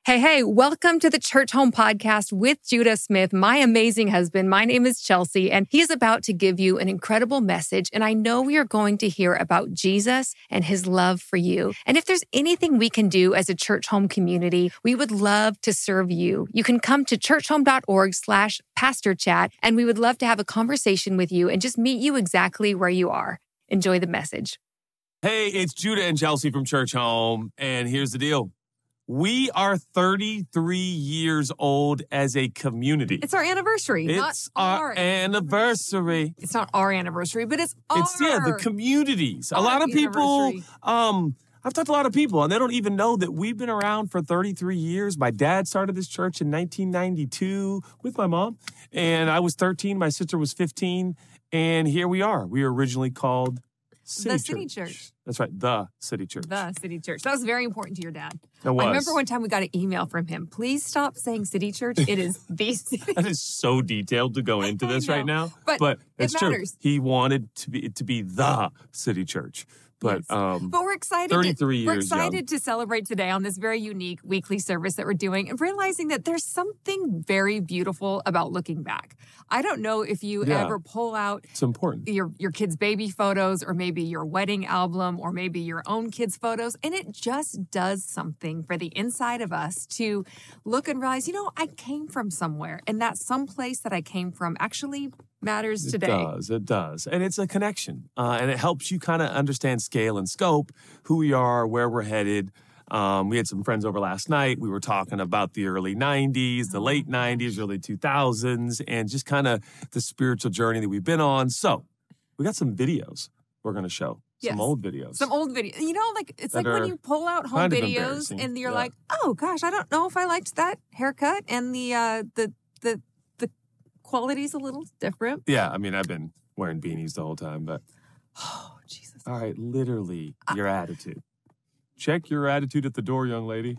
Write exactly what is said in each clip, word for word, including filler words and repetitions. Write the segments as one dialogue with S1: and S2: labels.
S1: Hey, hey, welcome to the Church Home Podcast with Judah Smith, my amazing husband. My name is Chelsea, and he's about to give you an incredible message. And I know we are going to hear about Jesus and his love for you. And if there's anything we can do as a church home community, we would love to serve you. You can come to churchhome.org slash pastor chat, and we would love to have a conversation with you and just meet you exactly where you are. Enjoy the message.
S2: Hey, it's Judah and Chelsea from Church Home, and here's the deal. We are thirty-three years old as a community.
S1: It's our anniversary.
S2: It's
S1: not
S2: our, our anniversary.
S1: It's not our anniversary, but it's our.
S2: It's, yeah, the communities. A lot of people, um, I've talked to a lot of people, and they don't even know that we've been around for thirty-three years. My dad started this church in nineteen ninety-two with my mom, and I was thirteen. My sister was fifteen, and here we are. We were originally called City
S1: the
S2: Church.
S1: City Church.
S2: That's right, the City Church.
S1: The City Church. That was very important to your dad.
S2: It was.
S1: I remember one time we got an email from him. Please stop saying City Church. It is the City.
S2: That is so detailed to go into this right now.
S1: But,
S2: but it's
S1: it
S2: true.
S1: matters.
S2: He wanted to be to be the City Church. But
S1: yes.
S2: um,
S1: but we're excited.
S2: thirty-three
S1: to, We're
S2: years
S1: excited
S2: young.
S1: to celebrate today on this very unique weekly service that we're doing, and realizing that there's something very beautiful about looking back. I don't know if you
S2: Yeah.
S1: ever pull out
S2: It's important.
S1: your your kids' baby photos, or maybe your wedding album, or maybe your own kids' photos, and it just does something for the inside of us to look and realize, you know, I came from somewhere, and that someplace that I came from actually matters today.
S2: It does. It does. And it's a connection. Uh, and it helps you kind of understand scale and scope, who we are, where we're headed. Um, we had some friends over last night. We were talking about the early nineties, the late nineties, early two thousands, and just kind of the spiritual journey that we've been on. So we got some videos we're going to show. Some
S1: Yes.
S2: old videos.
S1: Some old videos. You know, like it's
S2: That
S1: like when
S2: are
S1: you pull out home
S2: kind of
S1: videos
S2: embarrassing.
S1: and you're
S2: Yeah.
S1: like, oh gosh, I don't know if I liked that haircut, and the uh, the the the quality's a little different.
S2: Yeah, I mean, I've been wearing beanies the whole time, but
S1: Oh Jesus!
S2: all right, literally your attitude. Check your attitude at the door, young lady.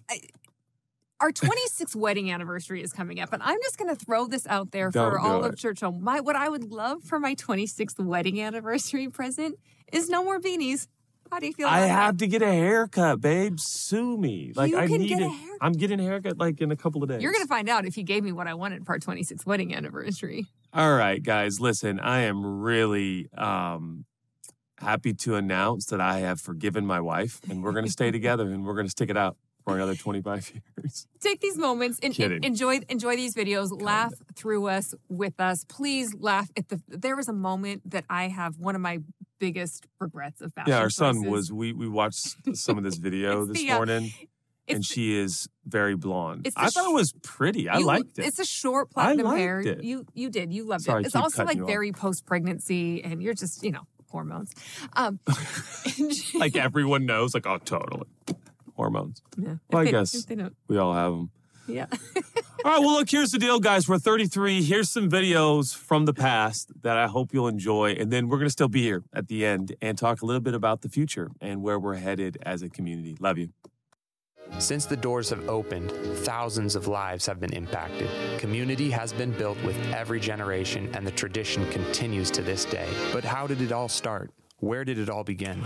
S1: Our twenty-sixth wedding anniversary is coming up, and I'm just going to throw this out there
S2: Don't
S1: for
S2: do
S1: all
S2: it.
S1: of Church Home. My what I would love for my twenty-sixth wedding anniversary present is no more beanies. How do you feel about
S2: I
S1: that?
S2: have to get a haircut, babe. Sue me. Like
S1: You
S2: I
S1: can
S2: need
S1: get a
S2: it.
S1: haircut.
S2: I'm getting a haircut like in a couple of days.
S1: You're going to find out if you gave me what I wanted for our twenty-sixth wedding anniversary.
S2: All right, guys, listen, I am really um, happy to announce that I have forgiven my wife, and we're going to stay together, and we're going to stick it out for another twenty-five years.
S1: Take these moments and,
S2: Kidding.
S1: and enjoy enjoy these videos. Laugh through us with us. Please laugh at the. There was a moment that I have one of my biggest regrets of fashion
S2: Yeah, our son
S1: choices.
S2: was, we, we watched some of this video
S1: It's
S2: this
S1: the, uh,
S2: morning, and
S1: it's-
S2: she is very blonde.
S1: It's the
S2: I thought
S1: sh-
S2: it was pretty. I
S1: You-
S2: liked it.
S1: It's a short
S2: I
S1: platinum
S2: liked
S1: hair.
S2: it.
S1: You you did. You loved
S2: Sorry,
S1: it. It's
S2: keep
S1: also
S2: cutting
S1: like
S2: you off.
S1: very post pregnancy, and you're just you know hormones. Um,
S2: Like everyone knows, like, oh, totally. Hormones.
S1: yeah.
S2: Well,
S1: If
S2: I
S1: they-
S2: guess
S1: if they don't.
S2: we all have them.
S1: Yeah.
S2: All right, well, look, here's the deal, guys. We're thirty-three. Here's some videos from the past that I hope you'll enjoy. And then we're going to still be here at the end and talk a little bit about the future and where we're headed as a community. Love you.
S3: Since the doors have opened, thousands of lives have been impacted. Community has been built with every generation, and the tradition continues to this day. But how did it all start? Where did it all begin?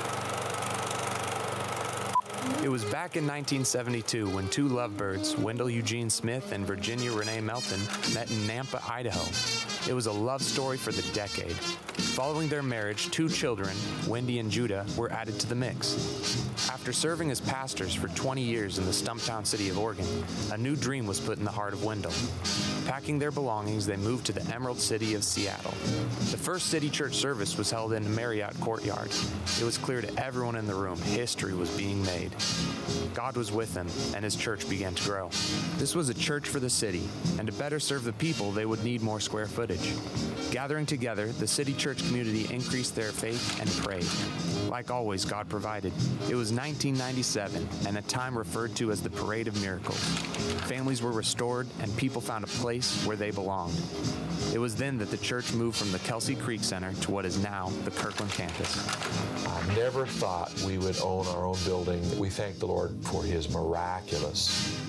S3: It was back in nineteen seventy-two when two lovebirds, Wendell Eugene Smith and Virginia Renee Melton, met in Nampa, Idaho. It was a love story for the decade. Following their marriage, two children, Wendy and Judah, were added to the mix. After serving as pastors for twenty years in the Stumptown city of Oregon, a new dream was put in the heart of Wendell. Packing their belongings, they moved to the Emerald City of Seattle. The first City Church service was held in the Marriott courtyard. It was clear to everyone in the room history was being made. God was with them, and his church began to grow. This was a church for the city, and to better serve the people, they would need more square footage. Gathering together, the City Church community increased their faith and prayed. Like always, God provided. It was nineteen ninety-seven, and a time referred to as the Parade of Miracles. Families were restored, and people found a place where they belonged. It was then that the church moved from the Kelsey Creek Center to what is now the Kirkland campus.
S4: I never thought we would own our own building. We thank the Lord for his miraculous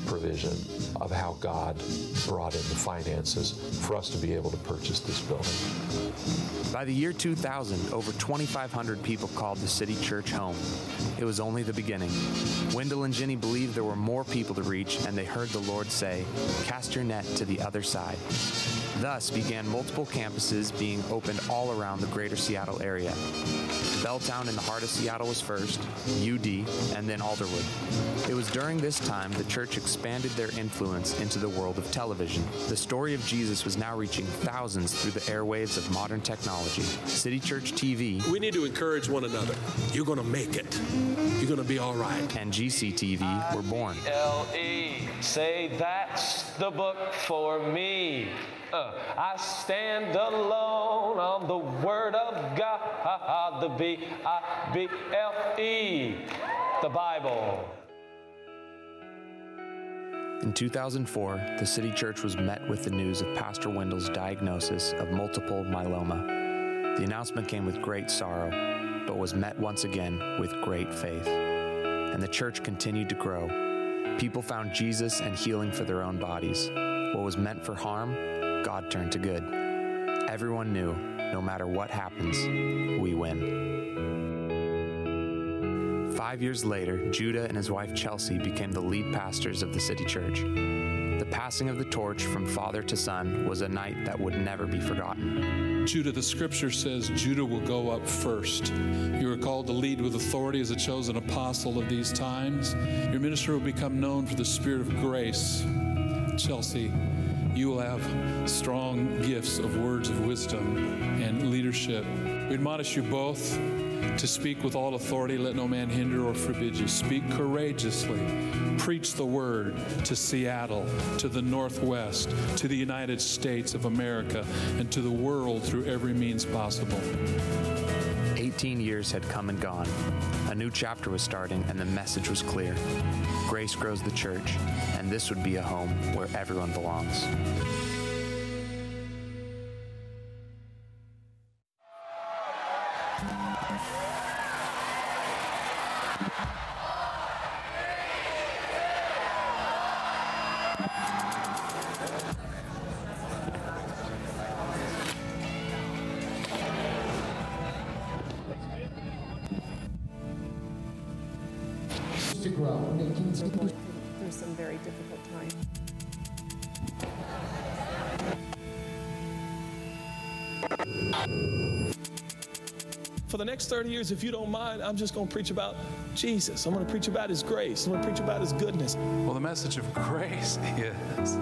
S4: provision of how God brought in the finances for us to be able to purchase this building.
S3: By the year two thousand, over twenty-five hundred people called the City Church home. It was only the beginning. Wendell and Jenny believed there were more people to reach, and they heard the Lord say, "Cast your net to the other side." Thus began multiple campuses being opened all around the greater Seattle area. Belltown in the heart of Seattle was first, U D, and then Alderwood. It was during this time the church expanded their influence into the world of television. The story of Jesus was now reaching thousands through the airwaves of modern technology. City Church T V.
S5: We need to encourage one another. You're going to make it. You're going to be all right.
S3: And G C T V were born.
S6: L E, say that's the book for me. Uh, I stand alone on the Word of God, the B I B L E, the Bible.
S3: In two thousand four, the City Church was met with the news of Pastor Wendell's diagnosis of multiple myeloma. The announcement came with great sorrow, but was met once again with great faith. And the church continued to grow. People found Jesus and healing for their own bodies. What was meant for harm, God turned to good. Everyone knew, no matter what happens, we win. Five years later, Judah and his wife Chelsea became the lead pastors of the City Church. The passing of the torch from father to son was a night that would never be forgotten.
S7: Judah, the scripture says Judah will go up first. You are called to lead with authority as a chosen apostle of these times. Your ministry will become known for the spirit of grace. Chelsea, you will have strong gifts of words of wisdom and leadership. We admonish you both to speak with all authority. Let no man hinder or forbid you. Speak courageously. Preach the word to Seattle, to the Northwest, to the United States of America, and to the world through every means possible.
S3: Eighteen years had come and gone. A new chapter was starting, and the message was clear. Grace grows the church, and this would be a home where everyone belongs.
S8: To grow and continue
S1: through some very difficult times.
S5: For the next thirty years, if you don't mind, I'm just going to preach about Jesus. I'm going to preach about his grace. I'm going to preach about his goodness.
S7: Well, the message of grace is,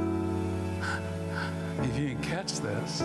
S7: if you can catch this,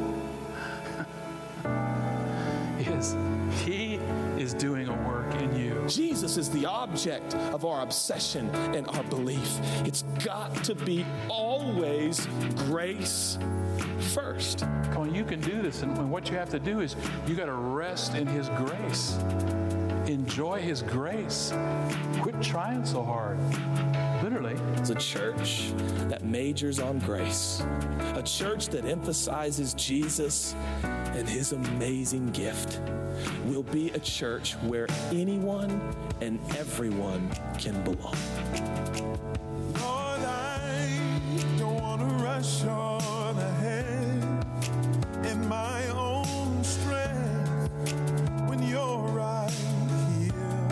S7: is he is doing a work in you.
S5: Jesus is the object of our obsession and our belief. It's got to be always grace first.
S7: Come on, you can do this, and what you have to do is you got to rest in his grace. Enjoy his grace. Quit trying so hard. Literally.
S5: It's a church that majors on grace. A church that emphasizes Jesus and his amazing gift. Will be a church where anyone and everyone can belong.
S9: Lord, I don't want to rush on ahead in my own strength when you're right here.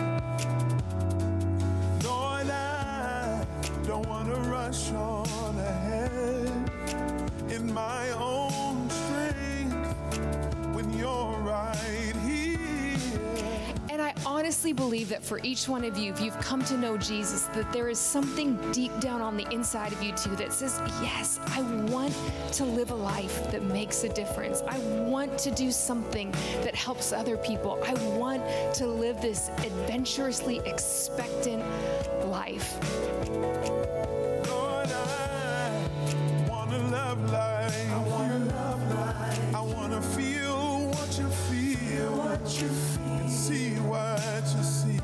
S9: Lord, I don't want to rush on ahead in my own strength when you're right here.
S1: And I honestly believe that for each one of you, if you've come to know Jesus, that there is something deep down on the inside of you too that says, yes, I want to live a life that makes a difference. I want to do something that helps other people. I want to live this adventurously expectant life.
S9: Lord, I want to love like I want to love like I want to feel what you feel, what you feel, and see what you see.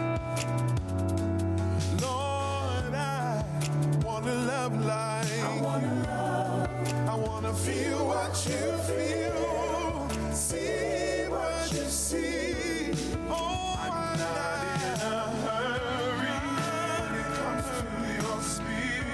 S9: Lord, I want to love like I want to love. I want to feel what you feel, see what you see. Oh, I'm not in a hurry when it comes to your spirit.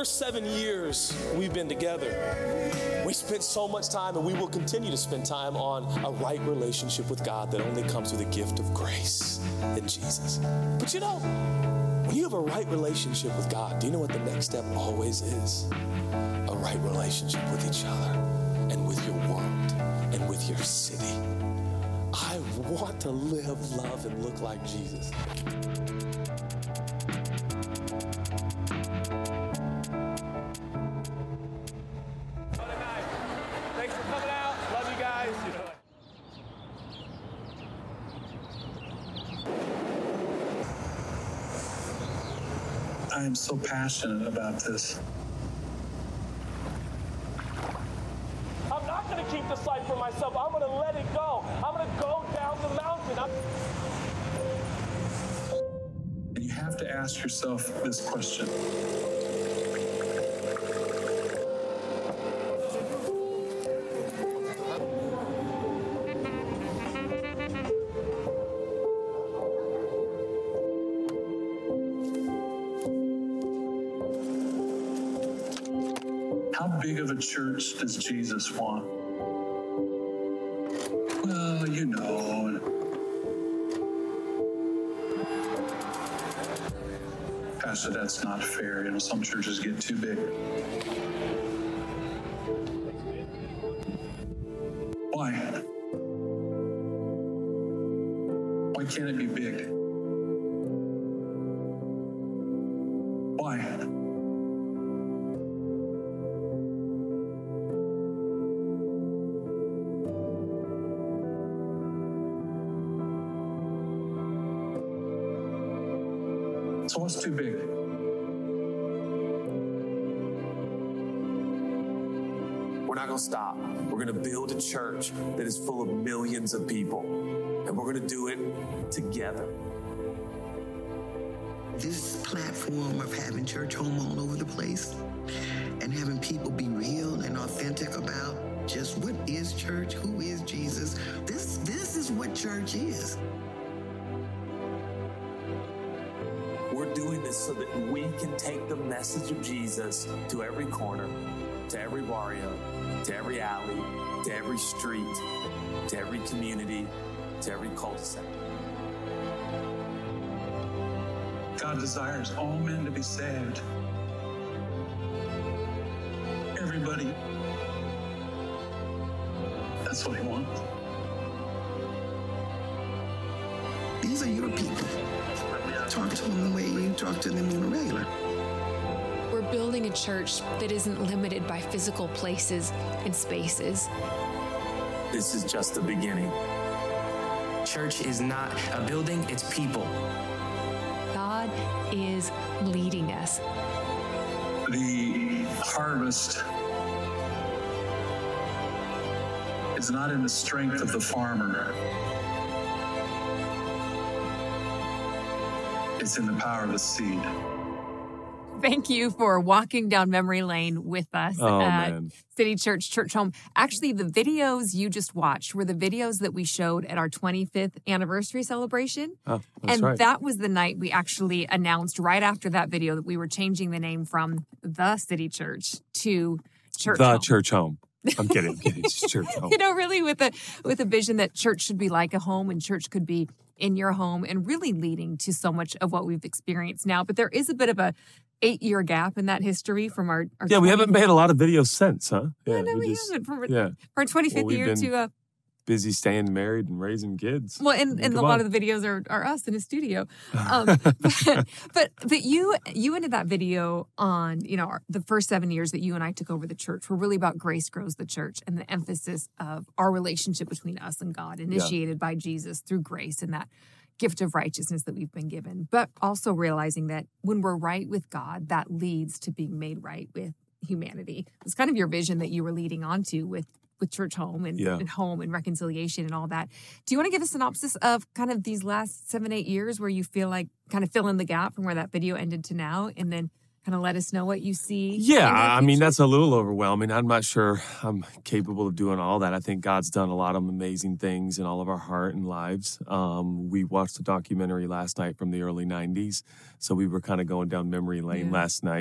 S5: first seven years we've been together, we spent so much time, and we will continue to spend time on a right relationship with God that only comes with a gift of grace in Jesus. But you know, when you have a right relationship with God, do you know what the next step always is? A right relationship with each other and with your world and with your city. I want to live, love, and look like Jesus. Thanks for coming out. Love you guys.
S10: I am so passionate about this.
S5: I'm not going to keep this life for myself. I'm going to let it go. I'm going to go down the mountain. I'm...
S10: And you have to ask yourself this question. How big of a church does Jesus want? Well, you know. Pastor, that's not fair. You know, some churches get too big. Why? Why can't it be big? Why? So what's too big?
S11: We're not going to stop. We're going to build a church that is full of millions of people, and we're going to do it together.
S12: This platform of having church home all over the place and having people be real and authentic about just what is church, who is Jesus, this, this is what church is.
S11: We're doing this so that we can take the message of Jesus to every corner, to every barrio, to every alley, to every street, to every community, to every cul-de-sac.
S10: God desires all men to be saved. Everybody. That's what he wants.
S12: These are your people. Talk to them the way you talk to them on a regular.
S1: We're building a church that isn't limited by physical places and spaces.
S11: This is just the beginning.
S13: Church is not a building, it's people.
S1: God is leading us.
S10: The harvest is not in the strength of the farmer. It's in the power of the seed.
S1: Thank you for walking down memory lane with us
S2: Oh,
S1: at
S2: man.
S1: City Church Church Home. Actually, the videos you just watched were the videos that we showed at our twenty-fifth anniversary celebration.
S2: Oh, that's
S1: and
S2: right.
S1: that was the night we actually announced right after that video that we were changing the name from the City Church to Church
S2: the
S1: Home.
S2: church home. I'm kidding. I'm kidding. It's church home.
S1: You know, really with a with a vision that church should be like a home and church could be in your home, and really leading to so much of what we've experienced now. But there is a bit of a eight-year gap in that history from our, our
S2: Yeah, we
S1: twenty
S2: haven't made a lot of videos since, huh?
S1: Yeah, no, we
S2: just-
S1: haven't. From,
S2: yeah.
S1: from our twenty-fifth
S2: Well, we've
S1: year
S2: been
S1: to uh,
S2: busy staying married and raising kids.
S1: well, and, and a
S2: Come
S1: lot
S2: on.
S1: of the videos are, are us in a studio. Um, but, but but you you ended that video on, you know, our, the first seven years that you and I took over the church were really about Grace Grows the Church and the emphasis of our relationship between us and God, initiated by Jesus through grace and that gift of righteousness that we've been given. But also realizing that when we're right with God, that leads to being made right with humanity. It's kind of your vision that you were leading onto with with Church Home and,
S2: Yeah.
S1: and home and reconciliation and all that. Do you want to give a synopsis of kind of these last seven, eight years where you feel like kind of fill in the gap from where that video ended to now, and then kind of let us know what you see?
S2: Yeah,
S1: in the
S2: I mean,
S1: future?
S2: that's a little overwhelming. I'm not sure I'm capable of doing all that. I think God's done a lot of amazing things in all of our heart and lives. Um, we watched a documentary last night from the early nineties, so we were kind of going down memory lane
S1: Yeah.
S2: last night.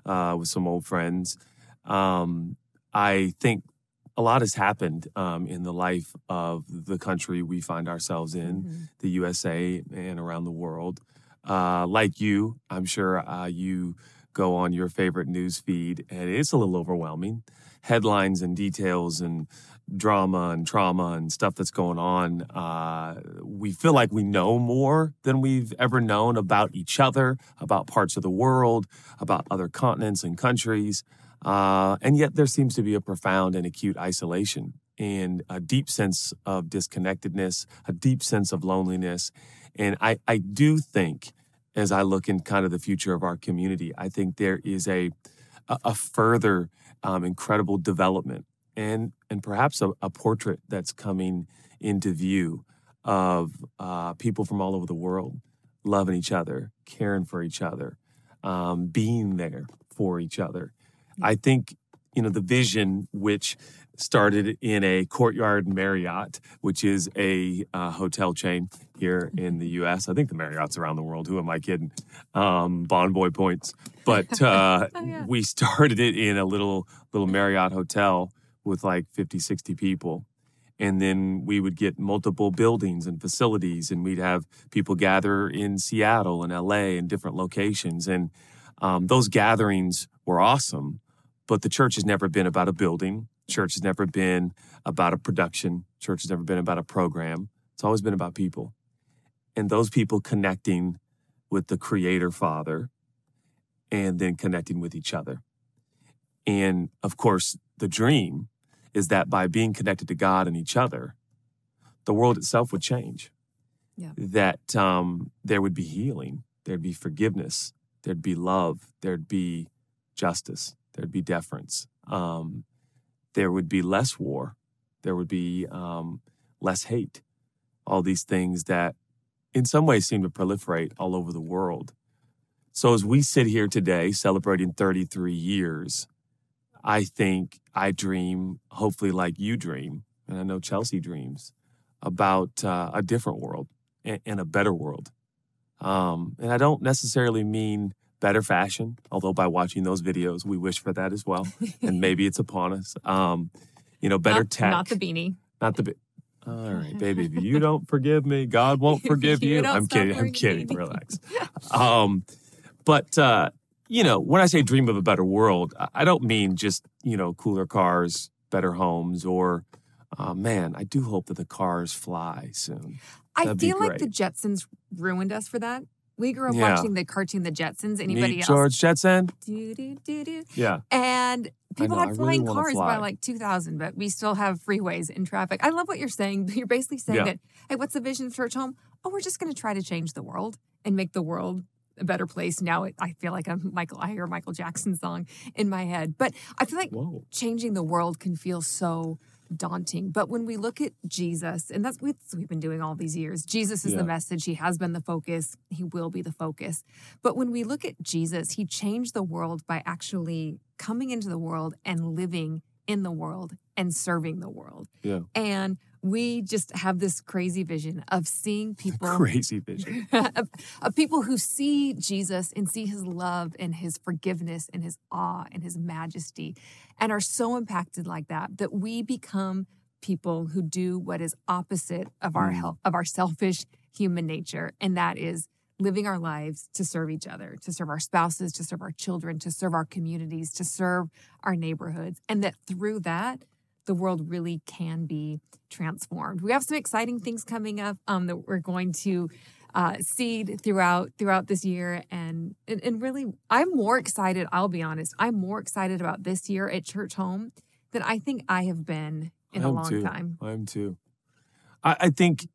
S2: uh, with some old friends. Um, I think a lot has happened um, in the life of the country we find ourselves in, mm-hmm. the U S A and around the world. Uh, like you, I'm sure uh, you go on your favorite news feed, and it's a little overwhelming. Headlines and details and drama and trauma and stuff that's going on. Uh, we feel like we know more than we've ever known about each other, about parts of the world, about other continents and countries. Uh, and yet there seems to be a profound and acute isolation and a deep sense of disconnectedness, a deep sense of loneliness. And I, I do think, as I look in kind of the future of our community, I think there is a, a, a further um, incredible development and and perhaps a, a portrait that's coming into view of uh, people from all over the world loving each other, caring for each other, um, being there for each other. I think, you know, the vision, which started in a Courtyard Marriott, which is a uh, hotel chain here in the U S. I think the Marriotts around the world. Who am I kidding? Um, Bonvoy points. But uh, oh, yeah. we started it in a little little Marriott hotel with like fifty, sixty people. And then we would get multiple buildings and facilities, and we'd have people gather in Seattle and L A and different locations. And um, those gatherings were awesome, but the church has never been about a building. Church has never been about a production. Church has never been about a program. It's always been about people. And those people connecting with the Creator Father and then connecting with each other. And of course, the dream is that by being connected to God and each other, the world itself would change. Yeah. That um, there would be healing, there'd be forgiveness, there'd be love, there'd be justice, there'd be deference. Um, there would be less war, there would be um, less hate. All these things that in some ways seem to proliferate all over the world. So as we sit here today celebrating thirty-three years, I think I dream, hopefully like you dream, and I know Chelsea dreams, about uh, a different world and, and a better world. Um, and I don't necessarily mean better fashion, although by watching those videos, we wish for that as well. And maybe it's upon us. Um, you know, better
S1: not,
S2: tech.
S1: Not the beanie.
S2: Not the beanie. All right, baby, if you don't forgive me, God won't forgive you. you. I'm kidding. I'm kidding. Relax. Um, but, uh, you know, when I say dream of a better world, I don't mean just, you know, cooler cars, better homes, or, uh, man, I do hope that the cars fly soon. That'd
S1: I feel like the Jetsons ruined us for that. We grew up
S2: Yeah.
S1: watching the cartoon The Jetsons. Anybody
S2: Meet
S1: else?
S2: George Jetson?
S1: Do, do, do, do.
S2: Yeah.
S1: And people
S2: know, I
S1: had
S2: really
S1: flying
S2: wanna
S1: cars
S2: fly.
S1: by like two thousand, but we still have freeways and traffic. I love what you're saying. You're basically saying
S2: Yeah.
S1: that, hey, what's the vision of Church Home? Oh, we're just going to try to change the world and make the world a better place. Now it, I feel like I'm Michael, I hear a Michael Jackson song in my head. But I feel like
S2: Whoa.
S1: changing the world can feel so daunting. But when we look at Jesus, and that's what we've been doing all these years, Jesus is
S2: Yeah.
S1: the message. He has been the focus. He will be the focus. But when we look at Jesus, he changed the world by actually coming into the world and living in the world and serving the world.
S2: Yeah.
S1: And we just have this crazy vision of seeing people
S2: Crazy vision.
S1: of, of people who see Jesus and see his love and his forgiveness and his awe and his majesty and are so impacted like that that we become people who do what is opposite of our
S2: Mm.
S1: hel- of our selfish human nature, and that is living our lives to serve each other, to serve our spouses, to serve our children, to serve our communities, to serve our neighborhoods, and that through that the world really can be transformed. We have some exciting things coming up um, that we're going to uh, seed throughout throughout this year, and, and and really, I'm more excited. I'll be honest, I'm more excited about this year at Church Home than I think I have been in
S2: I
S1: a
S2: am
S1: long
S2: too.
S1: time.
S2: I am too. I, I think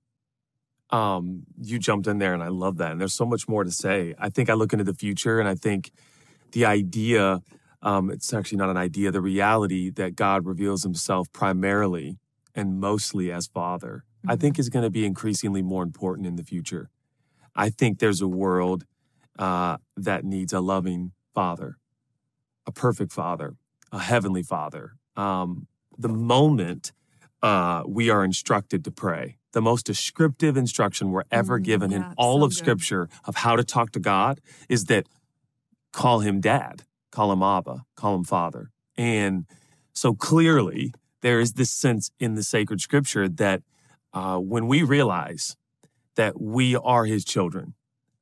S2: um, you jumped in there, and I love that. And there's so much more to say. I think I look into the future, and I think the idea. Um, it's actually not an idea, the reality that God reveals himself primarily and mostly as Father, mm-hmm. I think is going to be increasingly more important in the future. I think there's a world uh, that needs a loving Father, a perfect Father, a heavenly Father. Um, the moment uh, we are instructed to pray, the most descriptive instruction we're ever mm, given
S1: yeah,
S2: in all
S1: so
S2: of
S1: good.
S2: Scripture of how to talk to God is that call him Dad. call him Abba, call him Father. And so clearly there is this sense in the sacred scripture that uh, when we realize that we are his children,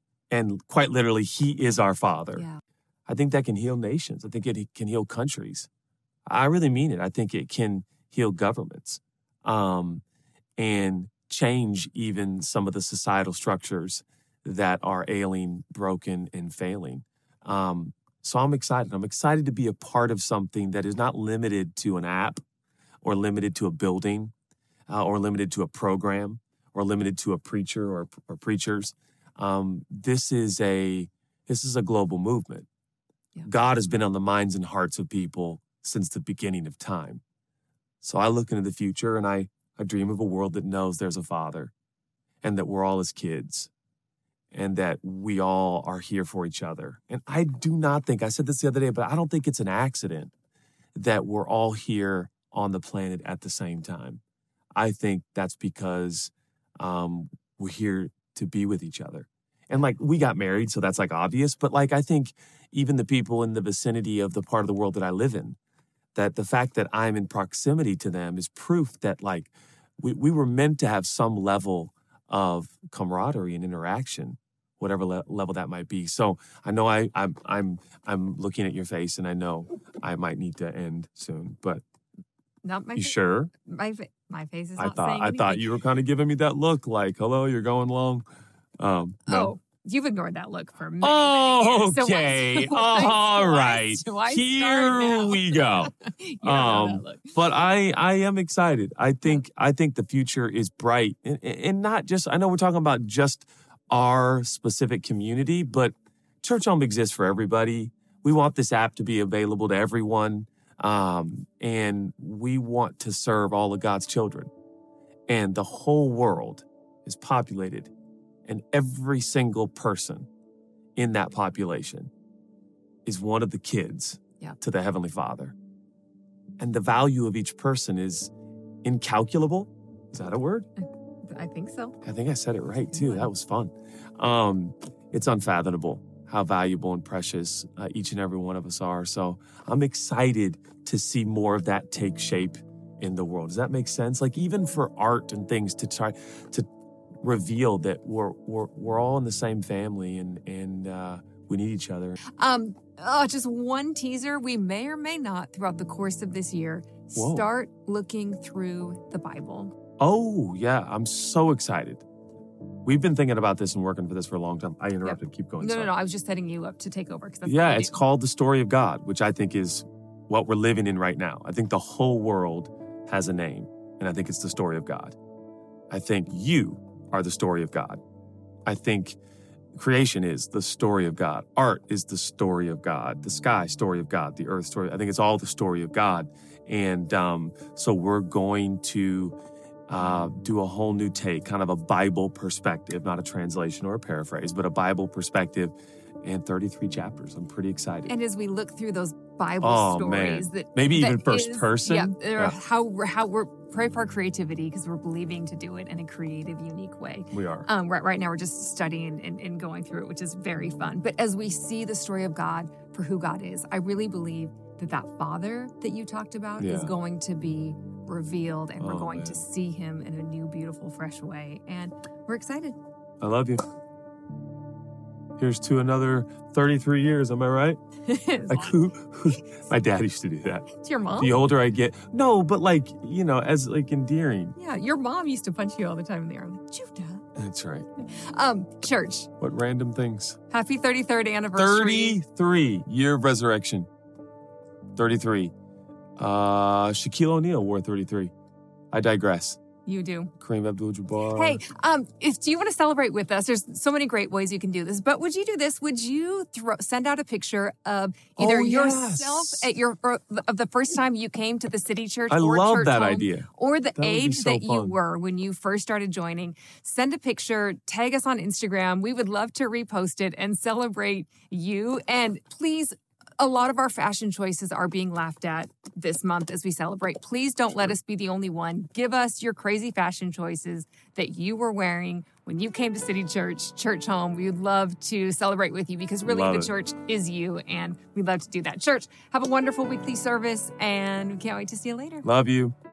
S2: and quite literally, he is our Father,
S1: Yeah.
S2: I think that can heal nations. I think it can heal countries. I really mean it. I think it can heal governments um, and change even some of the societal structures that are ailing, broken, and failing. Um, so I'm excited. I'm excited to be a part of something that is not limited to an app or limited to a building uh, or limited to a program or limited to a preacher or, or preachers. Um, this is a this is a global movement.
S1: Yeah.
S2: God has been on the minds and hearts of people since the beginning of time. So I look into the future and I, I dream of a world that knows there's a Father and that we're all his kids and that we all are here for each other. And I do not think, I said this the other day, but I don't think it's an accident that we're all here on the planet at the same time. I think that's because um, we're here to be with each other. And like, we got married, so that's like obvious. But like, I think even the people in the vicinity of the part of the world that I live in, that the fact that I'm in proximity to them is proof that like, we, we were meant to have some level of camaraderie and interaction, whatever le- level that might be. So I know I, I'm, I'm, I'm looking at your face and I know I might need to end soon, but
S1: Not my
S2: you
S1: fa-
S2: sure?
S1: My fa- my face is
S2: I
S1: not
S2: thought
S1: saying
S2: I thought
S1: anything.
S2: you were kind of giving me that look like, hello, you're going long. Um, no.
S1: Oh, you've ignored that look for many, many years. So why-
S2: Okay,
S1: why-
S2: all
S1: why-
S2: right.
S1: why start
S2: Here
S1: now?
S2: we go.
S1: You don't know that
S2: Um,
S1: look.
S2: but I, I am excited. I think, I think the future is bright, and, and not just. I know we're talking about just our specific community, but Church Home exists for everybody. We want this app to be available to everyone, um, and we want to serve all of God's children. And the whole world is populated, and every single person in that population is one of the kids
S1: Yeah.
S2: to the Heavenly Father. And the value of each person is incalculable. Is that a word?
S1: I think so.
S2: I think I said it right, too. That was fun. Um, it's unfathomable how valuable and precious uh, each and every one of us are. So I'm excited to see more of that take shape in the world. Does that make sense? Like even for art and things to try to reveal that we're we're we're all in the same family and and uh, we need each other.
S1: Um, oh, just one teaser. We may or may not, throughout the course of this year,
S2: Whoa.
S1: start looking through the Bible.
S2: Oh yeah, I'm so excited. We've been thinking about this and working for this for a long time. I interrupted. Keep going.
S1: No,
S2: sorry.
S1: no, no. I was just setting you up to take over. 'Cause that's
S2: Yeah,
S1: what we
S2: it's
S1: do.
S2: called The Story of God, which I think is what we're living in right now. I think the whole world has a name, and I think it's the story of God. I think you are the story of God. I think creation is the story of God. Art is the story of God. The sky, story of God. The earth, story. I think it's all the story of God. And um, so we're going to uh, do a whole new take, kind of a Bible perspective, not a translation or a paraphrase, but a Bible perspective and thirty-three chapters. I'm pretty excited.
S1: And as we look through those Bible
S2: Oh,
S1: stories,
S2: man.
S1: that
S2: Maybe
S1: that
S2: even first
S1: is-
S2: person?
S1: yeah, they're
S2: Yeah.
S1: how we're how we're pray for our creativity because we're believing to do it in a creative, unique way.
S2: We are.
S1: Um, right, right now, we're just studying and, and going through it, which is very fun. But as we see the story of God for who God is, I really believe that that Father that you talked about is
S2: Yeah.
S1: going to be revealed, and we're
S2: Oh,
S1: going
S2: man.
S1: to see Him in a new, beautiful, fresh way. And we're excited.
S2: I love you. Here's to another thirty-three years. Am I right? Like who, who? My dad used to do that.
S1: It's your mom?
S2: The older I get, no, but like you know, as like endearing.
S1: Yeah, your mom used to punch you all the time in the arm. Judah.
S2: That's right.
S1: Um, church,
S2: What random things?
S1: happy thirty-third anniversary.
S2: thirty-three year of resurrection. thirty-three. Uh, Shaquille O'Neal wore thirty-three. I digress.
S1: You do.
S2: Kareem Abdul-Jabbar.
S1: Hey, um, if do you want to celebrate with us? There's so many great ways you can do this. But would you do this? Would you throw, send out a picture of either
S2: Oh,
S1: yourself
S2: yes.
S1: at your of the first time you came to the City Church,
S2: I
S1: or
S2: love
S1: church
S2: that
S1: home,
S2: idea.
S1: or the
S2: That would be
S1: age
S2: so
S1: that you
S2: fun.
S1: were when you first started joining? Send a picture, tag us on Instagram. We would love to repost it and celebrate you. And please, A lot of our fashion choices are being laughed at this month as we celebrate. Please don't let us be the only one. Give us your crazy fashion choices that you were wearing when you came to City Church, Church Home. We would love to celebrate with you because really
S2: Love
S1: the
S2: it.
S1: church is you, and we'd love to do that. Church, have a wonderful weekly service, and we can't wait to see you later.
S2: Love you.